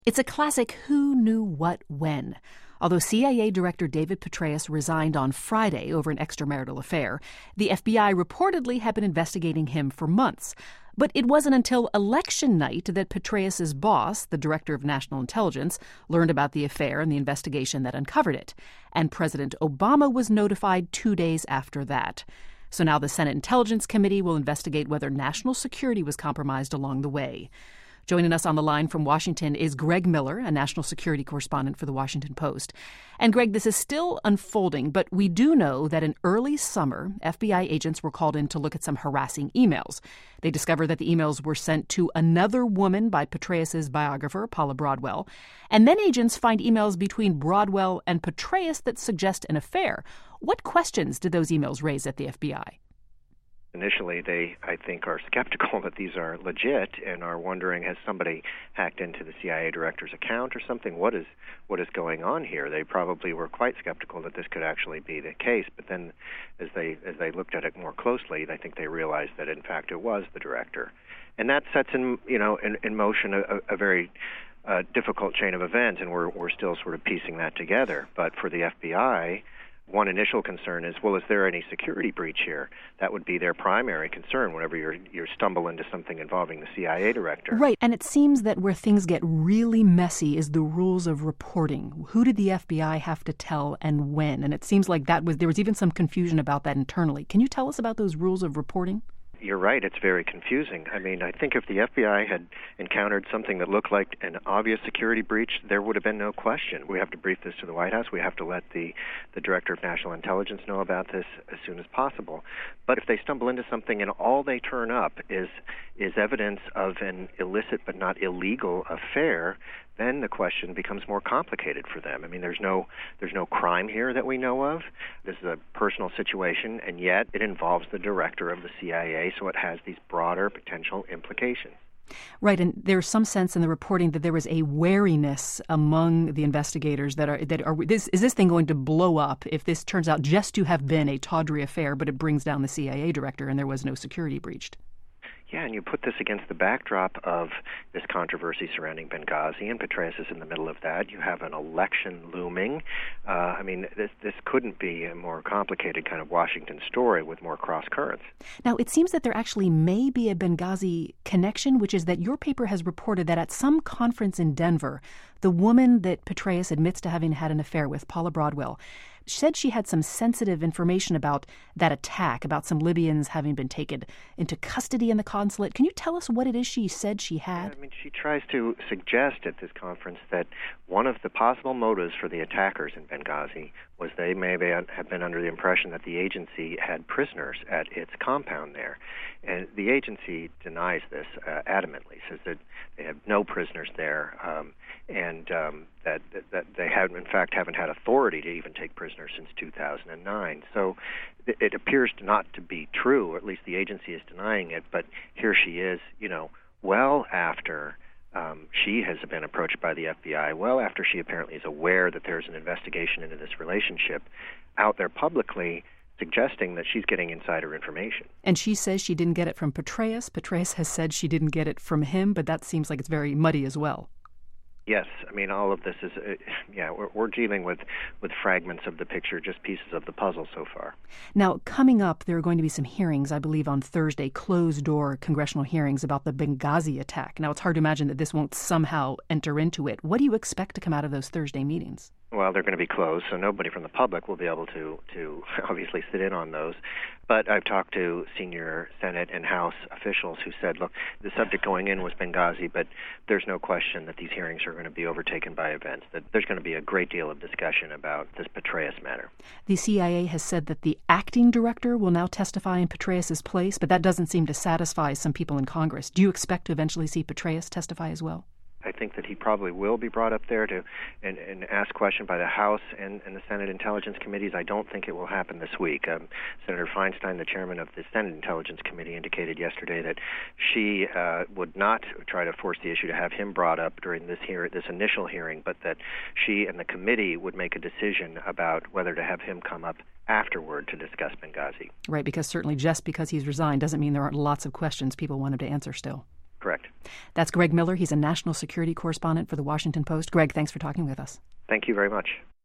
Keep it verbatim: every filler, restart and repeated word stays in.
It's a classic who knew what when. Although C I A Director David Petraeus resigned on Friday over an extramarital affair, the F B I reportedly had been investigating him for months. But it wasn't until election night that Petraeus' boss, the Director of National Intelligence, learned about the affair and the investigation that uncovered it. And President Obama was notified two days after that. So now the Senate Intelligence Committee will investigate whether national security was compromised along the way. Joining us on the line from Washington is Greg Miller, a national security correspondent for The Washington Post. And Greg, this is still unfolding, but we do know that in early summer, F B I agents were called in to look at some harassing emails. They discovered that the emails were sent to another woman by Petraeus' biographer, Paula Broadwell. And then agents find emails between Broadwell and Petraeus that suggest an affair. What questions did those emails raise at the F B I? Initially, they, I think, are skeptical that these are legit and are wondering, has somebody hacked into the C I A director's account or something? What is what is going on here? They probably were quite skeptical that this could actually be the case. But then, as they as they looked at it more closely, I think they realized that in fact it was the director, and that sets in you know in, in motion a, a very uh, difficult chain of events, and we're we're still sort of piecing that together. But for the F B I, one initial concern is, well, is there any security breach here? That would be their primary concern whenever you're, you stumble into something involving the C I A director. Right, and it seems that where things get really messy is the rules of reporting. Who did the F B I have to tell and when? And it seems like that was there was even some confusion about that internally. Can you tell us about those rules of reporting? You're right, it's very confusing. I mean, I think if the F B I had encountered something that looked like an obvious security breach, there would have been no question. We have to brief this to the White House. We have to let the, the Director of National Intelligence know about this as soon as possible. But if they stumble into something and all they turn up is is evidence of an illicit but not illegal affair, then the question becomes more complicated for them. I mean, there's no there's no crime here that we know of. This is a personal situation, and yet it involves the director of the C I A, so it has these broader potential implications. Right, and there's some sense in the reporting that there was a wariness among the investigators that are that are this is this thing going to blow up if this turns out just to have been a tawdry affair, but it brings down the C I A director and there was no security breached. Yeah, and you put this against the backdrop of this controversy surrounding Benghazi, and Petraeus is in the middle of that. You have an election looming. Uh, I mean, this this couldn't be a more complicated kind of Washington story with more cross currents. Now, it seems that there actually may be a Benghazi connection, which is that your paper has reported that at some conference in Denver, the woman that Petraeus admits to having had an affair with, Paula Broadwell, said she had some sensitive information about that attack, about some Libyans having been taken into custody in the consulate. Can you tell us what it is she said she had? Yeah, I mean, she tries to suggest at this conference that one of the possible motives for the attackers in Benghazi was they may have been under the impression that the agency had prisoners at its compound there. And the agency denies this uh, adamantly, says that they have no prisoners there, um, and um, that, that they have, in fact, haven't had authority to even take prisoners since two thousand nine. So it, it appears not to be true, or at least the agency is denying it, but here she is, you know, well after um, she has been approached by the F B I, well after she apparently is aware that there's an investigation into this relationship, out there publicly suggesting that she's getting insider information. And she says she didn't get it from Petraeus. Petraeus has said she didn't get it from him, but that seems like it's very muddy as well. Yes, I mean, all of this is, uh, yeah, we're, we're dealing with, with fragments of the picture, just pieces of the puzzle so far. Now, coming up, there are going to be some hearings, I believe, on Thursday, closed-door congressional hearings about the Benghazi attack. Now, it's hard to imagine that this won't somehow enter into it. What do you expect to come out of those Thursday meetings? Well, they're going to be closed, so nobody from the public will be able to, to obviously sit in on those. But I've talked to senior Senate and House officials who said, look, the subject going in was Benghazi, but there's no question that these hearings are going to be overtaken by events, that there's going to be a great deal of discussion about this Petraeus matter. The C I A has said that the acting director will now testify in Petraeus' place, but that doesn't seem to satisfy some people in Congress. Do you expect to eventually see Petraeus testify as well? I think that he probably will be brought up there to and, and asked question by the House and, and the Senate Intelligence Committees. I don't think it will happen this week. Um, Senator Feinstein, the chairman of the Senate Intelligence Committee, indicated yesterday that she uh, would not try to force the issue to have him brought up during this hear- this initial hearing, but that she and the committee would make a decision about whether to have him come up afterward to discuss Benghazi. Right, because certainly just because he's resigned doesn't mean there aren't lots of questions people want him to answer still. Correct. That's Greg Miller. He's a national security correspondent for The Washington Post. Greg, thanks for talking with us. Thank you very much.